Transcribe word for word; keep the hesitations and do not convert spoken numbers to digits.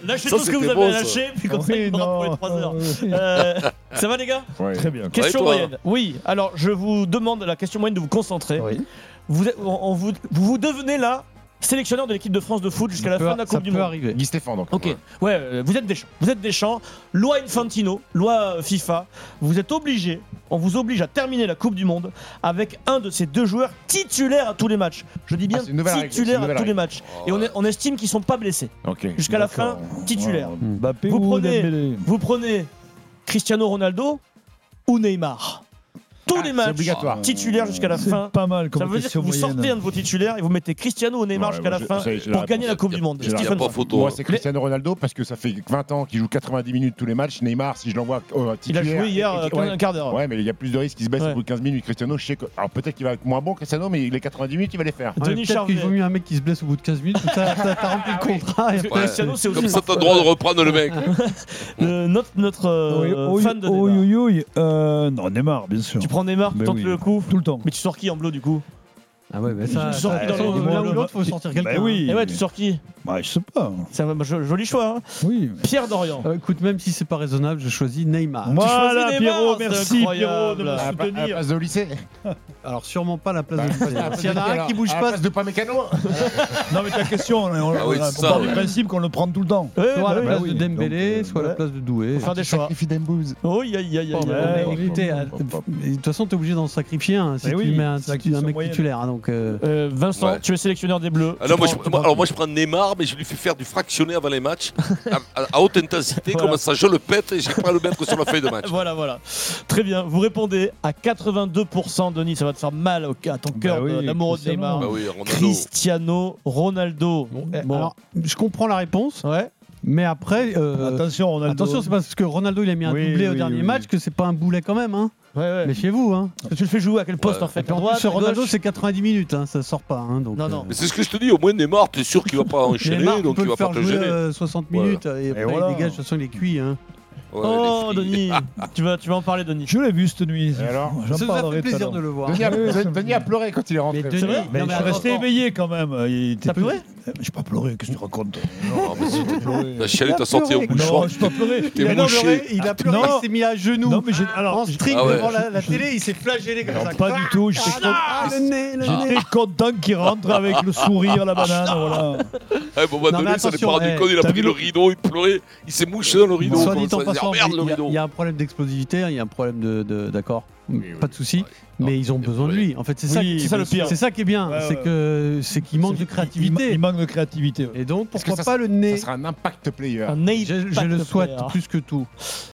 lâchez Ça, tout ce que c'était vous avez bon, à ça. lâcher, puis comme ça, Oui, il me rate pour les non. trois heures. Euh, ça va, les gars? Ouais. Très bien. Question toi moyenne. Oui, alors je vous demande la question moyenne de vous concentrer. Oui. Vous, êtes- on- on vous, vous vous devenez là sélectionneur de l'équipe de France de foot jusqu'à la Ça fin peut- de la ça Coupe du peut Monde. arriver. Guy Stéphane, donc. Ok, ouais, euh, vous êtes Deschamps. Vous êtes Deschamps. Loi Infantino, loi euh, FIFA. Vous êtes obligé, on vous oblige à terminer la Coupe du Monde avec un de ces deux joueurs titulaires à tous les matchs. Je dis bien Ah, c'est une nouvelle règle, c'est titulaires une à nouvelle tous les règle. matchs. Et on, est- on estime qu'ils sont pas blessés. Ok. Jusqu'à la fin, D'accord. titulaire. Ouais, Mbappé Vous ou prenez- Dembélé. Vous prenez Cristiano Ronaldo ou Neymar. Tous Ah, les c'est matchs obligatoire. titulaires jusqu'à la C'est fin. pas mal comme Ça veut dire que question vous sortez moyenne. un de vos titulaires et vous mettez Cristiano ou Neymar Ouais, jusqu'à moi, la je- fin ça y est, j'ai la pour gagner la réponse. Coupe du Monde. J'ai la Il n'y a Stephen pas Fry. photo. Moi, hein. c'est Cristiano Ronaldo parce que ça fait vingt ans qu'il joue quatre-vingt-dix minutes tous les matchs. Neymar, si je l'envoie euh, Il a titulaire. joué hier et- et- euh, ouais. un quart d'heure. Ouais, mais il y a plus de risques qu'il se baisse Ouais. au bout de quinze minutes. Cristiano, je sais que. Alors peut-être qu'il va être moins bon, Cristiano, mais les quatre-vingt-dix minutes, il va les faire. Ouais, Denis peut-être Charvet. qu'il vaut mieux un mec qui se blesse au bout de quinze minutes. T'as t'as- t'as rempli le contrat. et Ouais. après, Cristiano, c'est aussi Comme ça, t'as parfois- le droit de reprendre le mec. Le- notre notre euh, Oui, fan de oui, Neymar. oui, oui. Euh, non, Neymar, bien sûr. Tu prends Neymar, tu Mais tentes oui. le coup. Tout le temps. Mais tu sors qui en bleu du coup? Ah ouais, mais ça, Tu sors ça, qui dans ça, le- l'un le- ou l'autre, faut sortir quelqu'un. Bah oui. Et ouais, tu sors qui? Bah, je sais pas. C'est un jo- joli choix. Hein. Oui. Pierre Dorian. Euh, écoute, même si c'est pas raisonnable, je choisis Neymar. Voilà, choisis Pierrot, Neymar, c'est merci Pierrot incroyable. de me À la, à la soutenir. place de lycée. Alors sûrement pas la place Bah, de à la place S'il y en de a qui, un alors qui bouge À la pas, place de pas mécano. Non, mais ta question, on, on, Ah oui, on, c'est on ça, part ouais. du principe qu'on le prend tout le temps. Ouais, soit bah à la oui. place oui. de Dembélé, Donc, soit à euh, la place de Doué. Faire des choix. Sacrifie Dembouz. Oh, aïe, aïe, aïe, aïe. Ouais, aïe. mais écoutez, euh, de toute façon, t'es obligé d'en sacrifier un si Mais tu oui, mets un, c'est la titu- un question mec moyenne. titulaire. hein, donc, euh, Euh, Vincent, Ouais. tu es sélectionneur des Bleus. Ah Tu non, moi, prends- je, tu moi- prends alors qui? moi je prends Neymar, mais je lui fais faire du fractionné avant les matchs, à, à- à haute intensité, Voilà. comme ça je le pète et j'ai pas à le mettre sur la feuille de match. Voilà, voilà. Très bien. Vous répondez à quatre-vingt-deux pour cent, Denis. Ça va te faire mal au- à ton cœur Bah oui, de- d'amoureux de Cristiano. Neymar. Bah oui, Ronaldo. Cristiano Ronaldo. euh, Bon. alors, je comprends la réponse, Ouais. mais après, euh, Attention, Ronaldo. attention, c'est parce que Ronaldo il a mis un Oui, doublé au oui, dernier oui. match que c'est pas un boulet quand même. Hein. Ouais, ouais. Méfiez-vous. Hein. Parce que tu le fais jouer à quel poste Ouais. en fait? Et puis À en droite, plus, à Ronaldo gauche c'est quatre-vingt-dix minutes, hein, ça sort pas. Hein, donc, Non, non. Mais c'est ce que je te dis, au moins Neymar, t'es sûr qu'il va pas enchaîner, Neymar, tu donc peux il le va pas faire te jouer gêner. euh, soixante Voilà. minutes et après voilà. il dégage, de toute façon il est cuit. Hein. Ouais, Oh, les filles. Denis, tu vas, tu vas en parler, Denis. Je l'ai vu cette nuit. Et alors J'en Ça nous a parlerai fait tout à plaisir l'heure. de le voir. Denis a, Oui, ça me- Denis a pleuré quand il est rentré. Mais Denis, C'est vrai Mais non, je mais suis resté attends, éveillé quand même. Il était T'as plus- pleuré J'ai pas pleuré, qu'est-ce que tu racontes? Non, mais si, J'ai pleuré. la chialette t'a sorti au Non, bouchon. je pas pleuré. T'es Il a mouché. pleuré, il a pleuré, Non. il s'est mis à genoux. Non, mais j'ai. Alors, en string Ah ouais. devant la, la télé, il s'est flagellé comme non, ça. pas du tout. J'étais con- Ah, le nez, le nez. J'étais content qu'il rentre avec le sourire, la banane, voilà. Eh, bon, bah, Non, mais Denis, ça n'est attention, pas rendu eh, compte, il a t'as pris vu le le- rideau, il pleurait, il s'est mouché dans le rideau. Soit comme dit ça, en il dit, passant, ah, merde, il le y a- rideau. il y a un problème d'explosivité, il y a un problème de, de- d'accord, Oui, pas oui. de souci, Ouais. mais Non, ils ont il est besoin de vrai. lui. En fait, c'est Oui, ça, c'est qui- ça le pire. C'est ça qui est bien, Ouais, c'est ouais. que c'est qu'il manque de Il- créativité. Il, il manque de créativité. ouais. Et donc Est-ce que pourquoi ça pas le nez? Ça sera un impact player. Un Je, je le souhaite plus que tout.